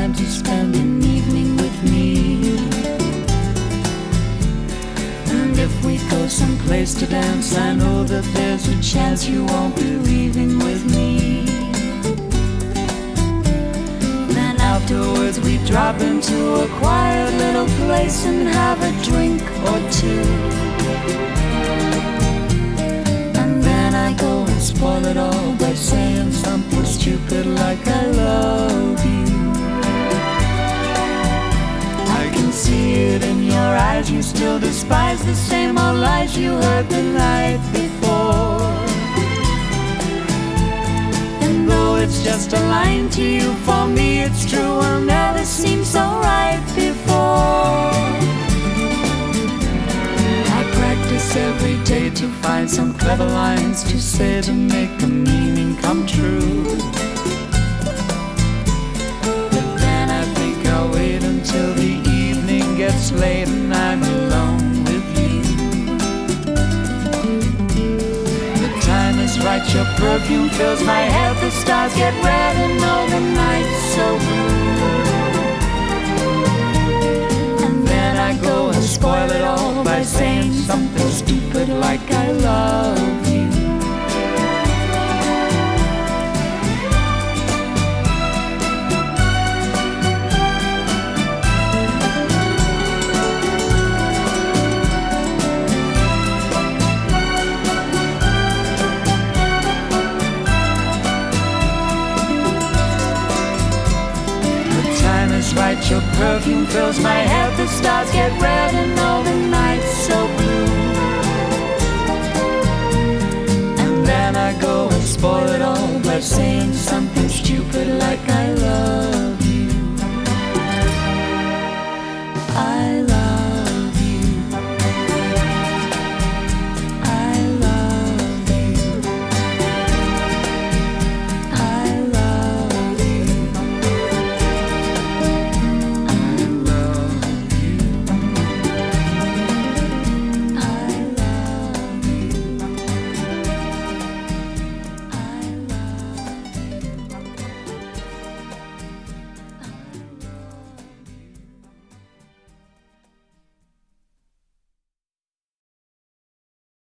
time to spend an evening with me. And if we go someplace to dance, I know that there's a chance you won't be leaving with me. Then afterwards we drop into a quiet little place and have a drink or two. And then I go and spoil it all by saying something stupid like I love you. I can see it in your eyes, you still despise the same old lies you heard the night before. And though it's just a line to you, for me it's true, will never seem so right before. I practice every day to find some clever lines to say to make the meaning come true. But then I think I'll wait until the evening gets late and I'm alone with you. The time is right, your perfume fills my head, the stars get red and all the night's so blue. And then I go and spoil it all by saying something stupid like I love you. Right, your perfume fills my head, the stars get red and all the night's so blue. And then I go and spoil it all by saying something stupid like I love